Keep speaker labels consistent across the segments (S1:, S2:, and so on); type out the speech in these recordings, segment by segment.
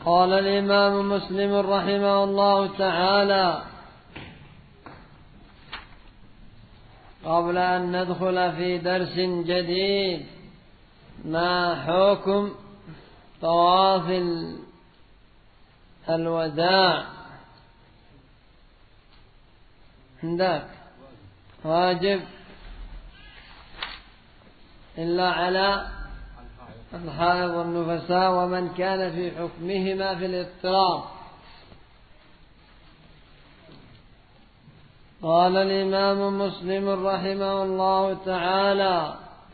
S1: قال الإمام مسلم رحمه الله تعالى: قبل أن ندخل في درس جديد، ما حكم طواف الوداع؟ عندك واجب إلا على الحائض والنفساء ومن كان في حكمهما في الاضطراب. قال الإمام مسلم رحمه الله تعالى: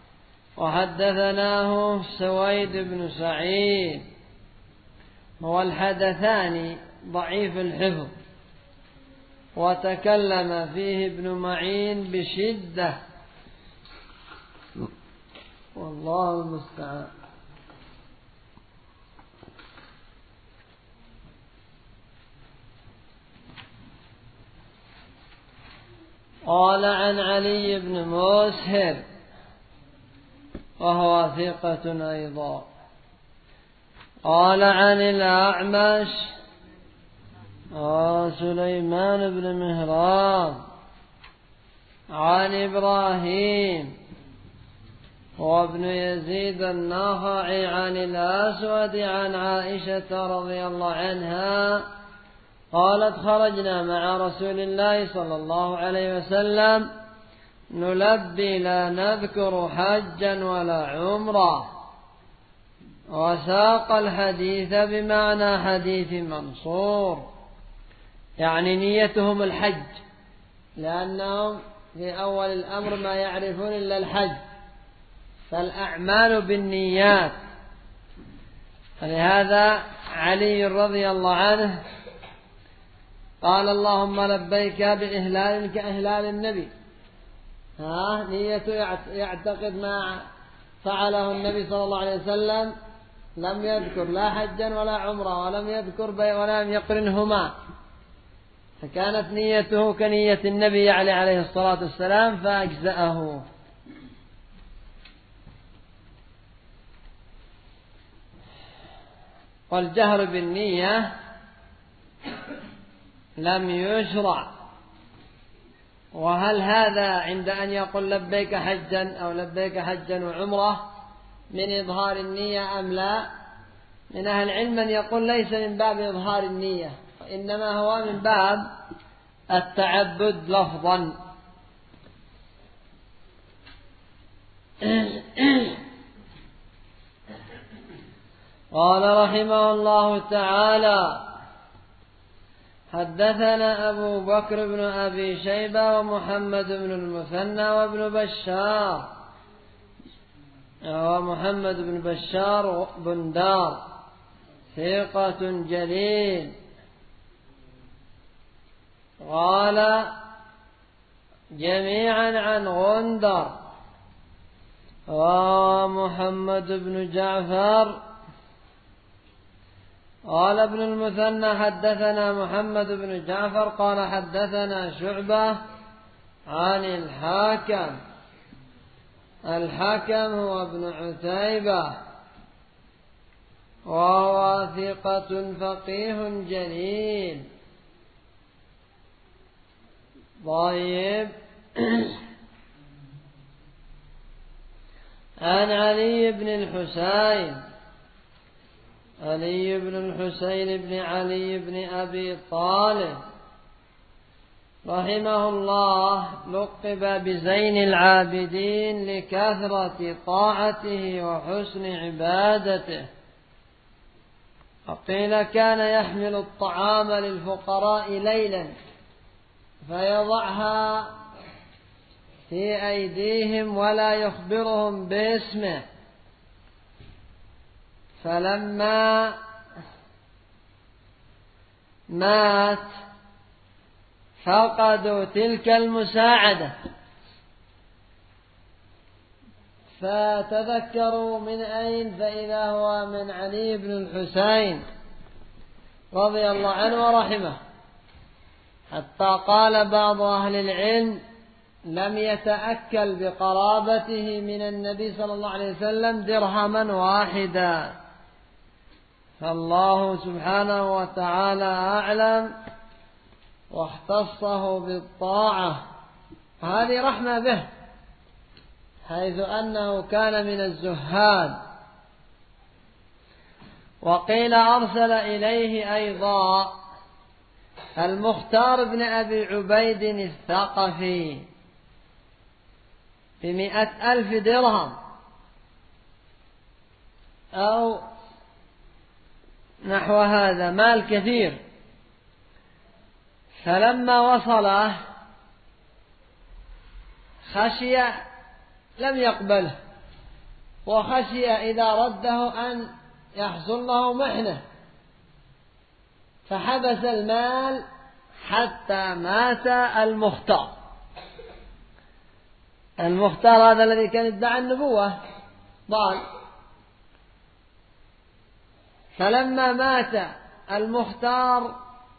S1: وحدثناه سويد بن سعيد، هو الحدثاني ضعيف الحفظ، وتكلم فيه ابن معين بشدة، والله المستعان. قال عن علي بن مسهر، وهو ثقة أيضا. قال عن الأعمش سليمان بن مهران عن إبراهيم وابن يزيد النخعي عن الأسود عن عائشة رضي الله عنها قالت: خرجنا مع رسول الله صلى الله عليه وسلم نلبي لا نذكر حجا ولا عمرة. وساق الحديث بمعنى حديث منصور، يعني نيتهم الحج، لأنهم في أول الأمر ما يعرفون إلا الحج، فالأعمال بالنيات. فلهذا علي رضي الله عنه قال: اللهم لبيك بإهلال كإهلال النبي. نيته يعتقد ما فعله النبي صلى الله عليه وسلم، لم يذكر لا حجا ولا عمره، ولم يذكر ولم يقرنهما، فكانت نيته كنية النبي عليه الصلاة والسلام فأجزأه. والجهر بالنية لم يشرع. وهل هذا عند أن يقول لبيك حجا أو لبيك حجا وعمرة من إظهار النية أم لا؟ من أهل العلم من يقول ليس من باب إظهار النية، وإنما هو من باب التعبد لفظا. قال رحمه الله تعالى: حدثنا أبو بكر بن أبي شيبة ومحمد بن المثنى وابن بشار، ومحمد بن بشار بندار ثقة جليل. قال جميعا عن غندر ومحمد بن جعفر. قال ابن المثنى: حدثنا محمد بن جعفر قال حدثنا شعبة عن الحاكم. الحاكم هو ابن عتيبة، وهو ثقة فقيه جليل. طيب. عن علي بن الحسين، علي بن الحسين بن علي بن أبي طالب رحمه الله، لقب بزين العابدين لكثرة طاعته وحسن عبادته. وقيل كان يحمل الطعام للفقراء ليلا فيضعها في أيديهم ولا يخبرهم باسمه، فلما مات فقدوا تلك المساعدة، فتذكروا من أين، فإذا هو من علي بن الحسين رضي الله عنه ورحمه، حتى قال بعض أهل العلم: لم يتأكل بقرابته من النبي صلى الله عليه وسلم درهما واحدا، فالله سبحانه وتعالى أعلم واختصه بالطاعة، هذه رحمة به، حيث أنه كان من الزهاد. وقيل أرسل إليه أيضا المختار بن أبي عبيد الثقفي ب100,000 درهم أو نحو هذا، مال كثير. فلما وصله خشي لم يقبله، وخشي إذا رده أن يحصل له محنة، فحبس المال حتى مات المختار. المختار هذا الذي كان ادعى النبوة ضال. فلما مات المختار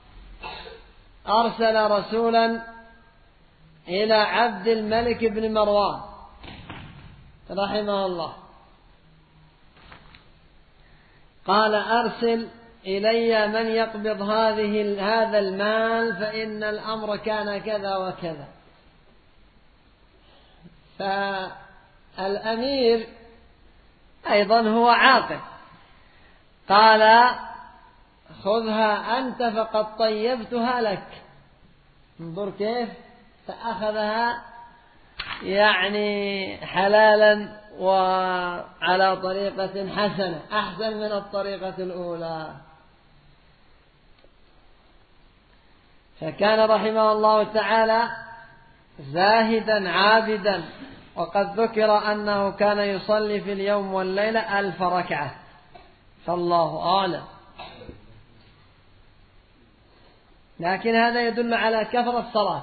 S1: أرسل رسولا إلى عبد الملك بن مروان رحمه الله، قال أرسل إلي من يقبض هذا المال، فإن الأمر كان كذا وكذا. فالأمير أيضا هو عاقل، قال خذها أنت فقد طيبتها لك. انظر كيف، فأخذها يعني حلالا وعلى طريقة حسنة، أحسن من الطريقة الأولى. فكان رحمه الله تعالى زاهدا عابدا، وقد ذكر أنه كان يصلي في اليوم والليلة 1000 ركعة، فالله أعلم. لكن هذا يدل على كثرة صلاة،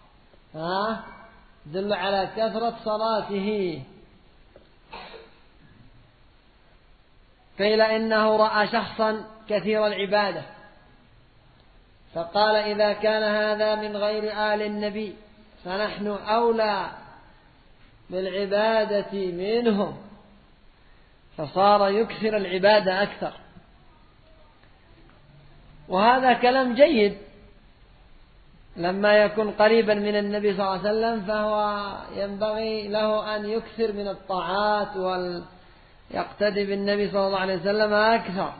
S1: يدل على كثرة صلاته. قيل إنه رأى شخصا كثير العبادة، فقال إذا كان هذا من غير آل النبي فنحن أولى بالعبادة منهم، فصار يكثر العبادة أكثر. وهذا كلام جيد، لما يكون قريبا من النبي صلى الله عليه وسلم فهو ينبغي له أن يكثر من الطاعات ويقتدي بالنبي صلى الله عليه وسلم أكثر.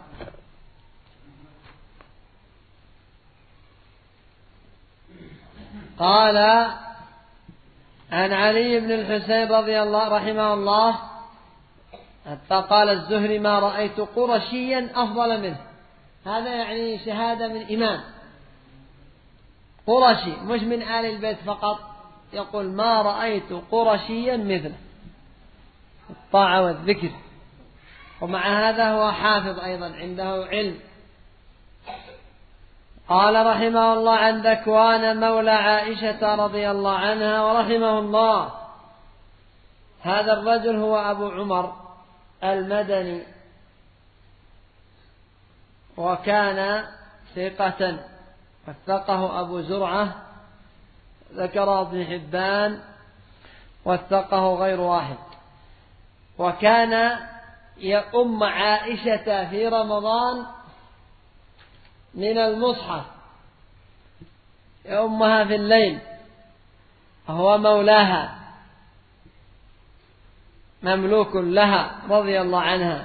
S1: قال عن علي بن الحسين رضي الله رحمه الله حتى قال الزهري ما رأيت قرشيا أفضل منه. هذا يعني شهادة من إمام قرشي، مش من آل البيت فقط، يقول ما رأيت قرشيا مثله الطاعة والذكر. ومع هذا هو حافظ أيضا، عنده علم. قال رحمه الله عن ذكوان مولى عائشة رضي الله عنها ورحمه الله، هذا الرجل هو أبو عمر المدني، وكان ثقة، وثقه أبو زرعة، ذكر ابن حبان، وثقه غير واحد. وكان يؤم عائشة في رمضان من المصحف، يؤمها في الليل، وهو مولاها مملوك لها رضي الله عنها،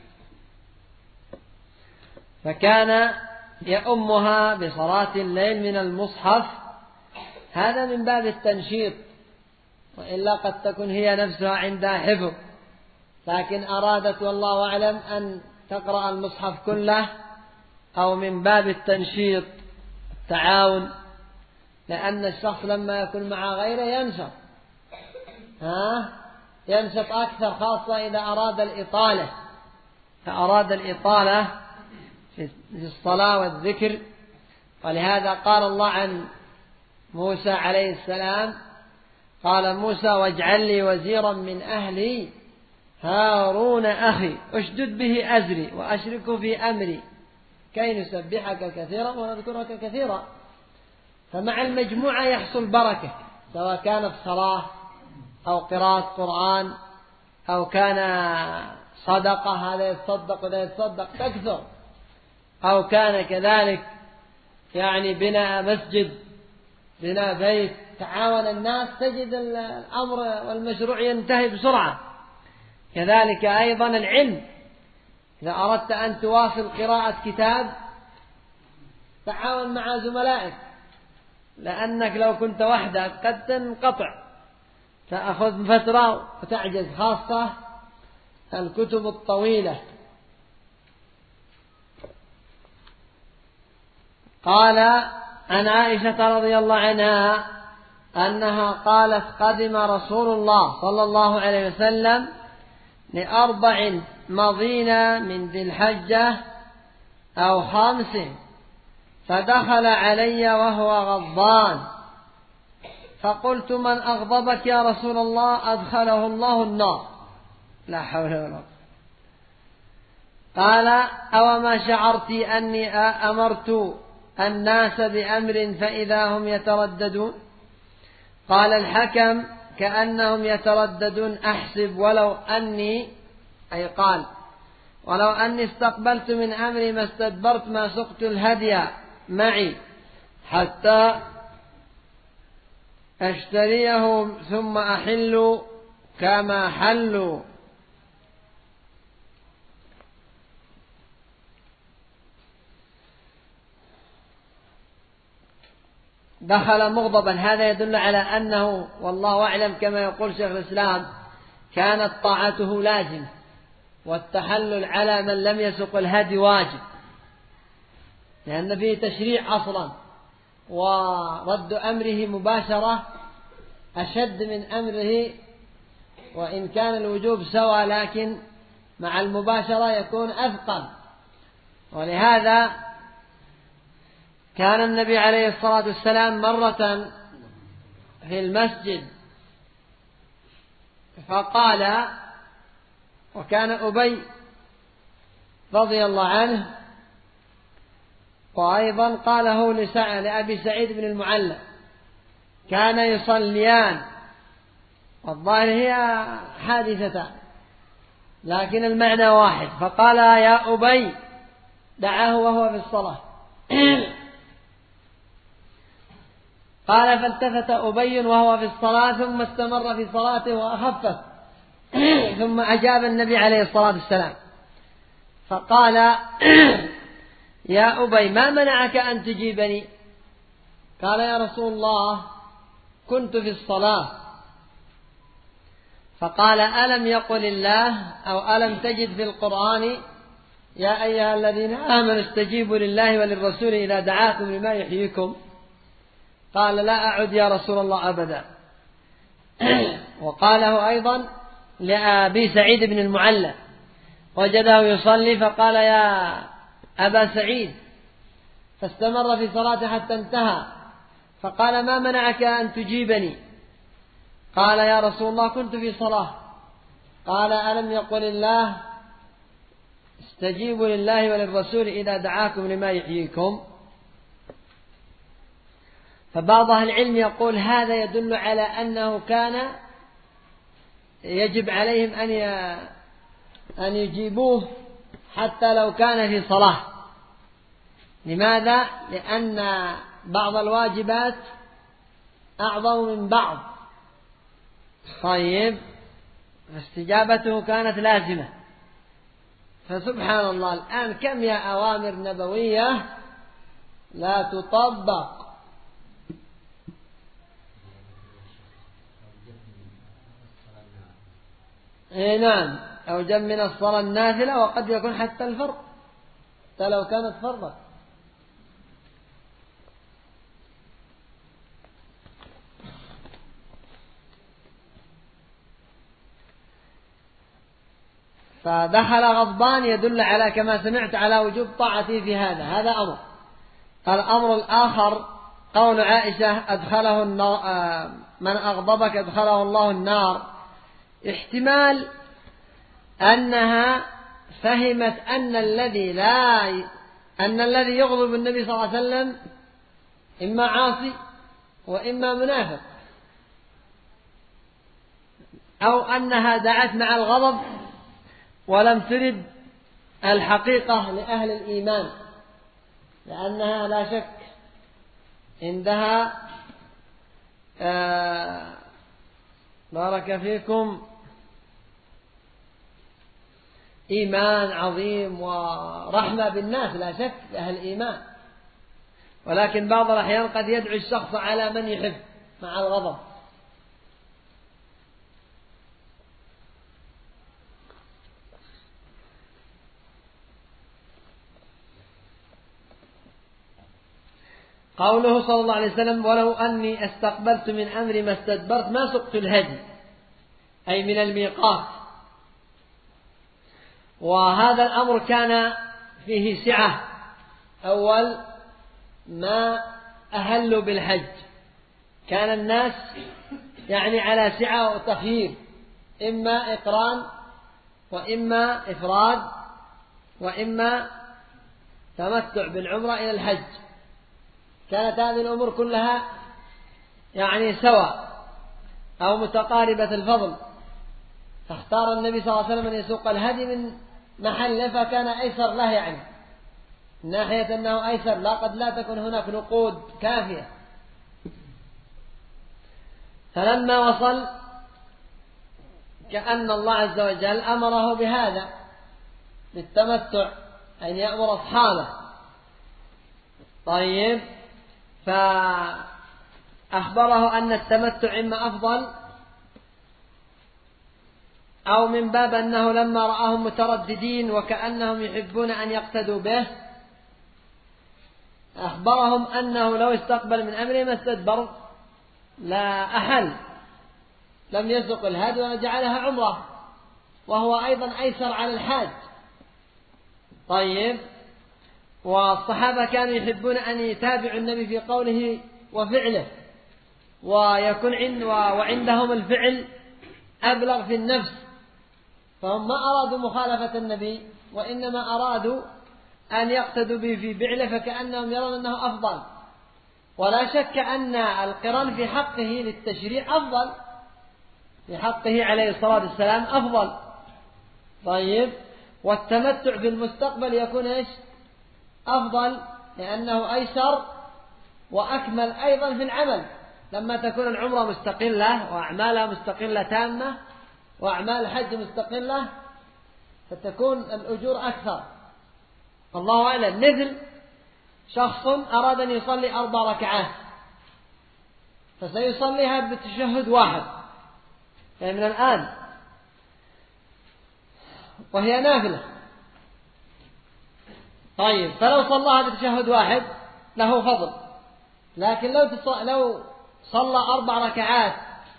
S1: فكان يؤمها بصلاة الليل من المصحف. هذا من باب التنشيط، وإلا قد تكون هي نفسها عندها حفظ، لكن أرادت والله أعلم أن تقرأ المصحف كله، أو من باب التنشيط التعاون، لأن الشخص لما يكون مع غيره ينشط، ينشط أكثر، خاصة إذا أراد الإطالة، فأراد الإطالة في الصلاة والذكر. ولهذا قال الله عن موسى عليه السلام، قال موسى واجعل لي وزيرا من أهلي هارون أخي أشدد به أزري وأشركه في أمري كي نسبحك كثيرا ونذكرك كثيرا. فمع المجموعة يحصل بركة، سواء كانت صلاة أو قراءة قرآن أو كان صدقة، هذا يتصدق وذا يتصدق، تكثر أو كان كذلك يعني بناء مسجد، بناء بيت، تعاون الناس تجد الأمر والمشروع ينتهي بسرعة. كذلك أيضا العلم، إذا أردت أن تواصل قراءة كتاب تعاون مع زملائك، لأنك لو كنت وحدك قد تنقطع، تأخذ فترة وتعجز، خاصة الكتب الطويلة. قال عن عائشة رضي الله عنها أنها قالت: قدم رسول الله صلى الله عليه وسلم ل4 مضين من ذي الحجة أو 5، فدخل علي وهو غضبان، فقلت: من أغضبك يا رسول الله؟ أدخله الله النار. لا حول ولا قوة. قال: أوما شعرت أني أمرت الناس بأمر فإذا هم يترددون؟ قال الحكم: كأنهم يترددون، أحسب ولو أني، أي قال: ولو أني استقبلت من أمري ما استدبرت ما سقت الهدي معي حتى أشتريهم ثم أحل كما حلوا. دخل مغضبا، هذا يدل على أنه والله أعلم كما يقول شيخ الإسلام كانت طاعته لازمة، والتحلل على من لم يسق الهدي واجب، لأن فيه تشريع أصلا، ورد أمره مباشرة أشد من أمره، وإن كان الوجوب سوى لكن مع المباشرة يكون أثقل. ولهذا كان النبي عليه الصلاة والسلام مرة في المسجد فقال، وكان أبي رضي الله عنه، وأيضا قاله لأبي سعيد بن المعلى، كان يصليان، والظاهر هي حادثتان لكن المعنى واحد، فقال: يا أبي دعاه وهو في الصلاة. قال: فالتفت أبي وهو في الصلاة ثم استمر في صلاته وأخفف، ثم أجاب النبي عليه الصلاة والسلام فقال: يا أبي ما منعك أن تجيبني؟ قال: يا رسول الله كنت في الصلاة. فقال: ألم يقل الله أو ألم تجد في القرآن يا أيها الذين آمنوا استجيبوا لله وللرسول إذا دعاكم لما يحييكم؟ قال: لا أعد يا رسول الله أبدا. وقاله أيضا لأبي سعيد بن المعلى، وجده يصلي فقال: يا أبا سعيد، فاستمر في صلاته حتى انتهى، فقال: ما منعك أن تجيبني؟ قال: يا رسول الله كنت في صلاة. قال: ألم يقل الله استجيبوا لله وللرسول إذا دعاكم لما يحييكم؟ فبعض أهل العلم يقول هذا يدل على أنه كان يجب عليهم أن يجيبوه حتى لو كان في صلاة. لماذا؟ لأن بعض الواجبات أعظم من بعض. طيب، فاستجابته كانت لازمة. فسبحان الله، الآن كم يا أوامر نبوية لا تطبق. نعم، أو جم من الصلاة النافلة، وقد يكون حتى الفرض، حتى لو كانت فرضا. فدخل غضبان يدل على كما سمعت على وجوب طاعته في هذا أمر. الأمر الآخر قول عائشة أدخله النار، من أغضبك أدخله الله النار، احتمال أنها فهمت أن الذي يغضب النبي صلى الله عليه وسلم إما عاصي وإما منافق، أو أنها دعت مع الغضب ولم ترد الحقيقة لأهل الإيمان، لأنها لا شك عندها بارك فيكم إيمان عظيم ورحمة بالناس، لا شك أهل الإيمان، ولكن بعض الأحيان قد يدعو الشخص على من يحب مع الغضب. قوله صلى الله عليه وسلم: ولو أني استقبلت من أمري ما استدبرت ما سقت الهدي، أي من الميقات. وهذا الأمر كان فيه سعة أول ما أهلوا بالحج، كان الناس يعني على سعة وتخيير، إما إقران وإما إفراد وإما تمتع بالعمرة إلى الحج، كانت هذه الأمور كلها يعني سواء أو متقاربة الفضل، فاختار النبي صلى الله عليه وسلم أن يسوق الهدي من محله، فكان أيسر له، يعني من ناحية أنه أيسر، لا قد لا تكون هناك نقود كافية. فلما وصل كأن الله عز وجل أمره بهذا بالتمتع، أن يأمر أصحابه. طيب، فأخبره أن التمتع إما أفضل، أو من باب أنه لما رآهم مترددين وكأنهم يحبون أن يقتدوا به، أخبرهم أنه لو استقبل من أمره ما استدبر لا أحل، لم يسق الهدي وجعلها عمرة، وهو أيضا أيسر على الحاج. طيب، والصحابة كانوا يحبون أن يتابعوا النبي في قوله وفعله، ويكون وعندهم الفعل أبلغ في النفس، فهم ما أرادوا مخالفة النبي، وإنما أرادوا أن يقتدوا به في فعله، فكأنهم يرون أنه أفضل. ولا شك أن القران في حقه للتشريع أفضل، في حقه عليه الصلاة والسلام أفضل. طيب، والتمتع في المستقبل يكون إيش؟ أفضل، لأنه أيسر وأكمل أيضا في العمل، لما تكون العمرة مستقلة وأعمالها مستقلة تامة وأعمال الحج مستقلة، فتكون الأجور أكثر. الله أعلم، مثل شخص أراد أن يصلي 4 ركعات، فسيصليها بتشهد واحد يعني من الآن، وهي نافلة. طيب، فلو صلاها بتشهد واحد له فضل، لكن لو صلى 4 ركعات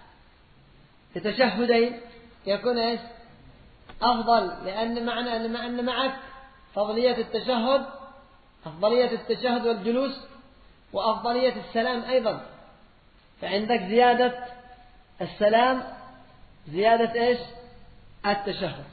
S1: بتشهدين يكون إيش؟ أفضل، لأن معنى أن معك فضلية التشهد، أفضلية التشهد والجلوس، وأفضلية السلام أيضا، فعندك زيادة السلام، زيادة إيش؟ التشهد.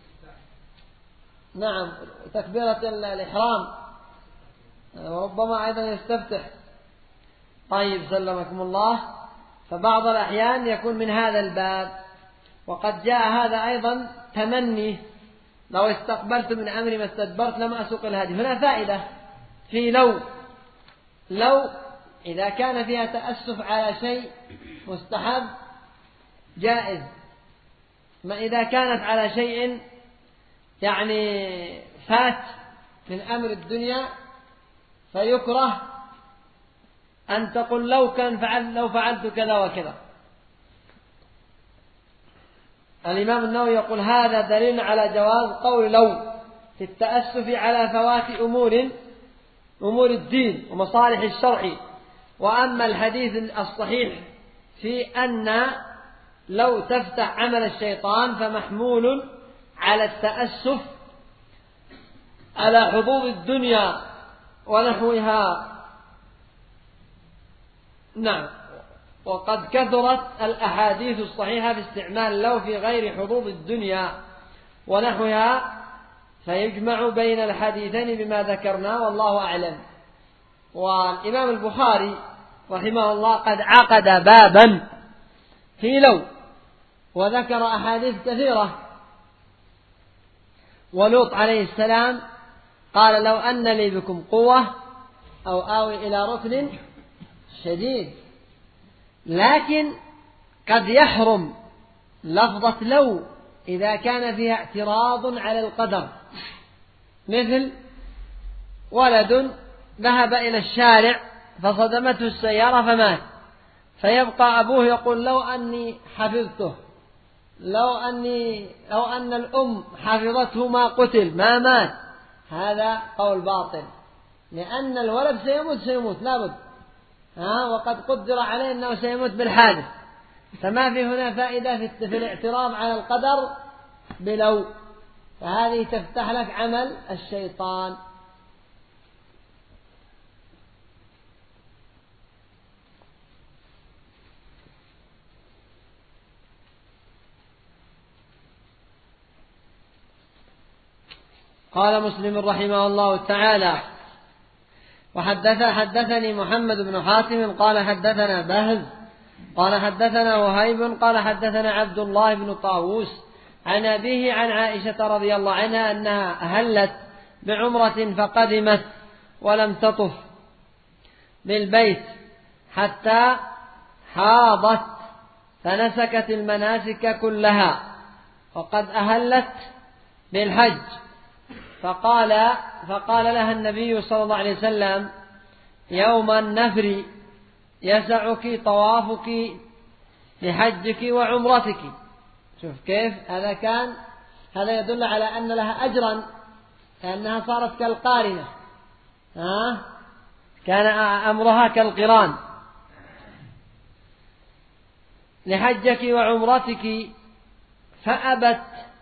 S1: نعم، تكبيرة الإحرام، وربما أيضا يستفتح. طيب، سلمكم الله. فبعض الأحيان يكون من هذا الباب. وقد جاء هذا أيضا تمني: لو استقبلت من أمري ما استدبرت لم أسوق الهدي. هنا فائدة في لو إذا كان فيها تأسف على شيء مستحب جائز، ما إذا كانت على شيء يعني فات من أمر الدنيا فيكره أن تقول لو فعلت كذا وكذا. الإمام النووي يقول: هذا دليل على جواز قول لو في التأسف على فوات أمور الدين ومصالح الشرع. وأما الحديث الصحيح في أن لو تفتح عمل الشيطان فمحمول على التأسف على حظوظ الدنيا ونحوها. نعم، وقد كثرت الأحاديث الصحيحة في استعمال لو في غير حظوظ الدنيا ونحوها، فيجمع بين الحديثين بما ذكرنا، والله أعلم. والإمام البخاري رحمه الله قد عقد بابا في لو، وذكر أحاديث كثيرة. ولوط عليه السلام قال: لو أن لي بكم قوة أو آوي إلى ركن شديد. لكن قد يحرم لفظة لو إذا كان فيها اعتراض على القدر، مثل ولد ذهب إلى الشارع فصدمته السيارة فمات، فيبقى أبوه يقول لو أني حفظته، أو أن الأم حفظته ما قتل ما مات. هذا قول باطل، لأن الولد سيموت لابد، وقد قدر عليه أنه سيموت بالحادث، فما في هنا فائدة في الاعتراض على القدر بلو، فهذه تفتح لك عمل الشيطان. قال مسلم رحمه الله تعالى: حدثني محمد بن حاتم قال حدثنا بهز قال حدثنا وهيب قال حدثنا عبد الله بن طاووس عن أبيه عن عائشة رضي الله عنها أنها أهلت بعمرة فقدمت ولم تطف بالبيت حتى حاضت فنسكت المناسك كلها، وقد أهلت بالحج، فقال لها النبي صلى الله عليه وسلم: يوم النفر يسعك طوافك لحجك وعمرتك. شوف كيف هذا يدل على أن لها أجرا، لأنها صارت كالقارنة، كان أمرها كالقران. لحجك وعمرتك فأبت،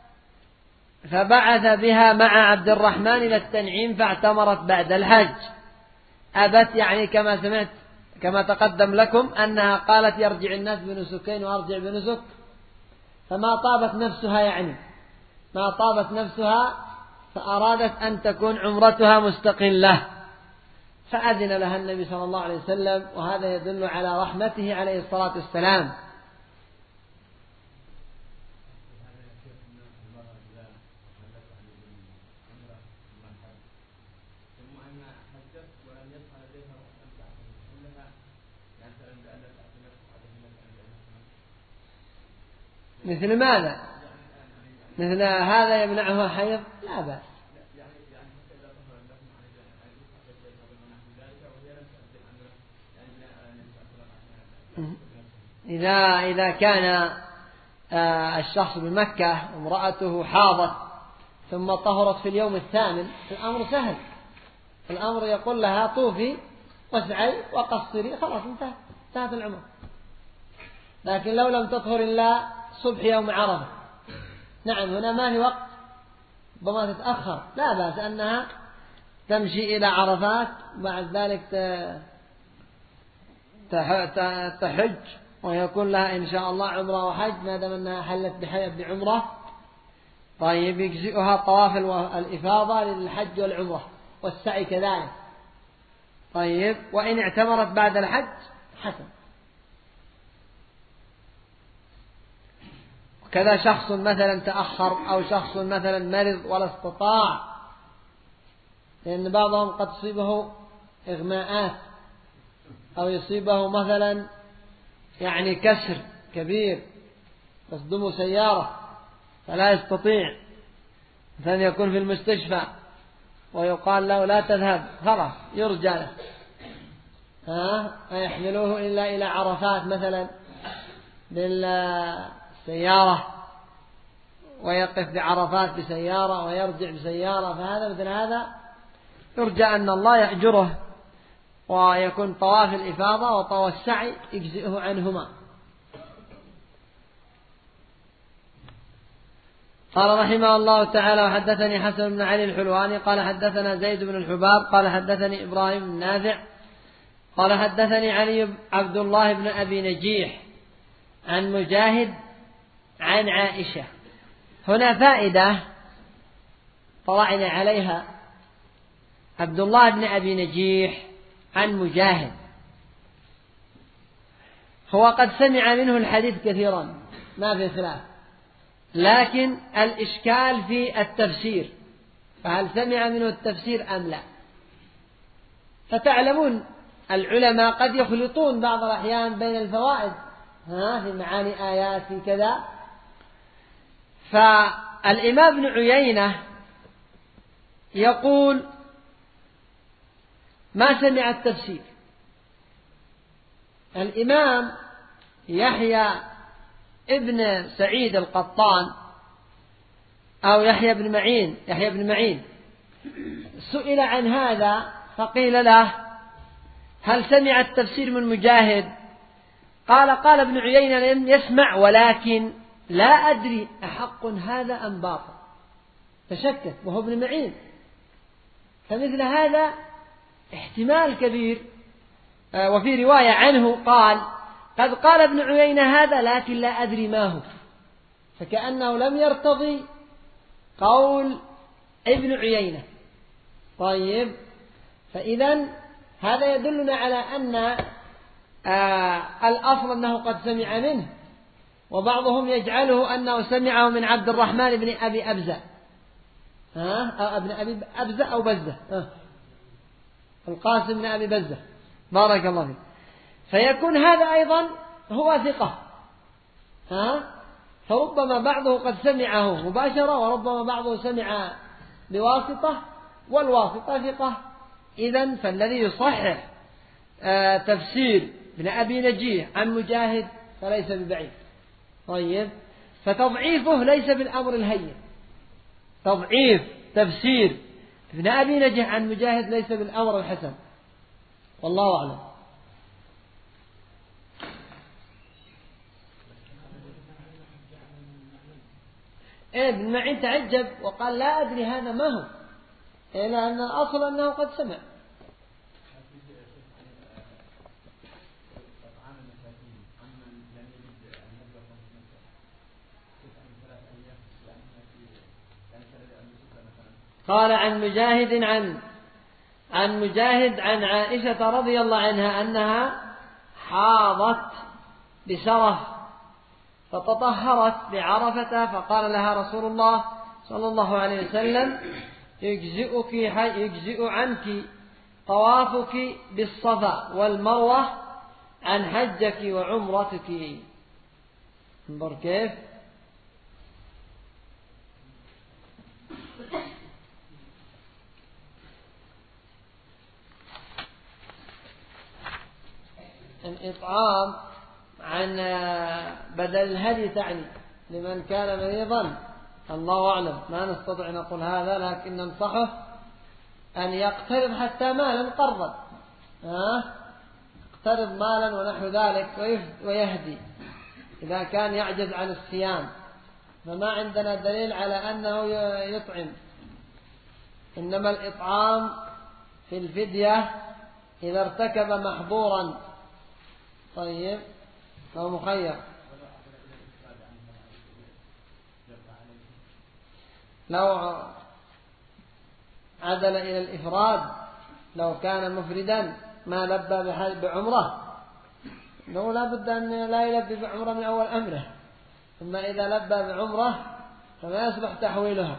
S1: فبعث بها مع عبد الرحمن إلى التنعيم فاعتمرت بعد الحج. أبت يعني كما سمعت كما تقدم لكم أنها قالت يرجع الناس بنسكين وأرجع بنسك، فما طابت نفسها فأرادت أن تكون عمرتها مستقلة، فأذن لها النبي صلى الله عليه وسلم، وهذا يدل على رحمته عليه الصلاة والسلام. مثل ماذا؟ مثل هذا يمنعها حيض؟ لا بأس. إذا كان الشخص بمكة امرأته حاضت ثم طهرت في اليوم الثامن، الأمر سهل، الأمر يقول لها طوفي واسعي وقصري، خلاص انتهت العمر. لكن لو لم تطهر إلا صبح يوم عرفة، نعم هنا ما في وقت، ربما تتأخر، لا بأس أنها تمشي إلى عرفات وبعد ذلك تحج، ويكون لها إن شاء الله عمرة وحج ما دام أنها حلت بعمرة. طيب يجزئها طواف الإفاضة للحج والعمرة والسعي كذلك. طيب وإن اعتمرت بعد الحج حسن. كذا شخص مثلا تأخر، أو شخص مثلا مرض ولا استطاع، لأن بعضهم قد تصيبه إغماءات، أو يصيبه مثلا يعني كسر كبير تصدمه سيارة فلا يستطيع، مثلا يكون في المستشفى ويقال له لا تذهب، خلاص يرجى له، يحملوه إلا إلى عرفات مثلا بالسيارة، ويقف بعرفات بسيارة ويرجع بسيارة، فهذا مثل هذا يرجى أن الله يأجره، ويكون طواف الإفاضة وطواف السعي يجزئه عنهما. قال رحمه الله تعالى: وحدثني حسن بن علي الحلواني قال حدثنا زيد بن الحباب قال حدثني إبراهيم بن نافع قال حدثني علي عبد الله بن أبي نجيح عن مجاهد عن عائشة. هنا فائدة طلعنا عليها: عبد الله بن أبي نجيح عن مجاهد، هو قد سمع منه الحديث كثيرا ما في خلاف، لكن الإشكال في التفسير، فهل سمع منه التفسير أم لا؟ فتعلمون العلماء قد يخلطون بعض الأحيان بين الفوائد في معاني آيات في كذا. فالإمام ابن عيينة يقول ما سمع التفسير. الإمام يحيى ابن سعيد القطان أو يحيى بن معين سئل عن هذا فقيل له هل سمع التفسير من مجاهد؟ قال ابن عيينة لم يسمع ولكن لا أدري أحق هذا أم باطل، تشكك وهو ابن معين. فمثل هذا احتمال كبير. وفي رواية عنه قال قد قال ابن عيينة هذا لكن لا أدري ما هو، فكأنه لم يرتضي قول ابن عيينة. طيب، فإذا هذا يدلنا على أن الأصل أنه قد سمع منه، وبعضهم يجعله أنه سمعه من عبد الرحمن بن أبي أبزة ابن أبي أبزة أو بزة القاسم بن أبي بزة، بارك الله فيك. فيكون هذا أيضا هو ثقة، فربما بعضه قد سمعه مباشرة وربما بعضه سمع بواسطة، والواسطة ثقة. إذن فالذي يصحح تفسير ابن أبي نجيح عن مجاهد فليس ببعيد. طيب، فتضعيفه ليس بالأمر الهين. تضعيف تفسير ابن أبي نجيح عن مجاهد ليس بالأمر الحسن، والله أعلم. ابن معين تعجب وقال لا أدري هذا ما هو، لأن الأصل أنه قد سمع. قال عن مجاهد عن عائشة رضي الله عنها أنها حاضت بسرف فتطهرت بعرفة، فقال لها رسول الله صلى الله عليه وسلم يجزئ عنك طوافك بالصفا والمروة عن حجك وعمرتك. انظر كيف. الإطعام عن بدل الهدي تعني لمن كان مريضا، الله أعلم، ما نستطيع نقول هذا، لكن ننصحه أن يقترض حتى مالا قرضا، يقترض مالا ونحو ذلك ويهدي إذا كان يعجز عن الصيام. فما عندنا دليل على أنه يطعم، إنما الإطعام في الفدية إذا ارتكب محظورا. طيب، هو مخير. لو عدل إلى الإفراد، لو كان مفردا ما لبى بعمرة، لو لا بد أن لا يلبي بعمرة من أول أمره، ثم إذا لبى بعمرة فما يصبح تحويلها،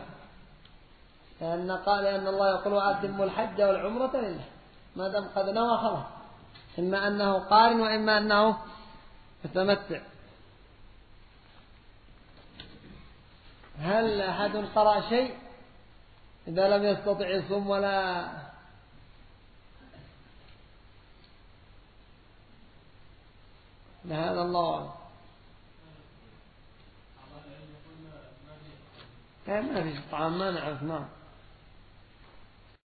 S1: لأن الله يقول وأتموا الحج والعمرة لله، ما دام قد نوى خلاص، إما أنه قارن وإما أنه متمتع. هل أحد قرأ شيء إذا لم يستطع يصوم ولا هذا الله ما في طعام، ما نعرف.